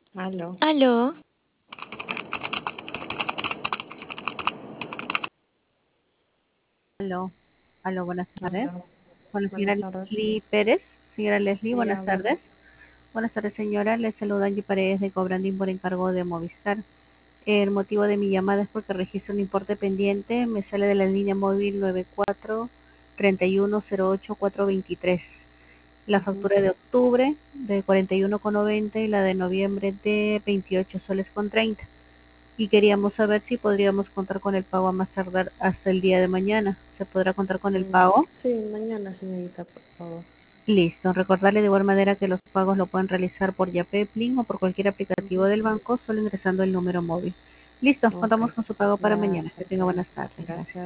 Aló, Aló, Aló, aló, buenas tardes. aló. Con la señora Buenas tardes. Leslie Pérez. Señora Leslie, Sí, buenas habla. tardes. Buenas tardes, señora. Le saluda Angie Paredes de Cobrandín por encargo de Movistar. El motivo de mi llamada es porque registro un importe pendiente. Me sale de la línea móvil 94-3108423. La Ujú. factura de octubre de 41,90 y la de noviembre de 28 soles con 30. Y queríamos saber si podríamos contar con el pago a más tardar hasta el día de mañana. ¿Se podrá contar con el pago? Sí, mañana, señorita, por favor. Listo. Recordarle de igual manera que los pagos lo pueden realizar por Yape, Plin o por cualquier aplicativo Ujú. del banco, solo ingresando el número móvil. Listo. Ok, Contamos con su pago para mañana. Que tenga gracias. buenas tardes. Gracias. Gracias.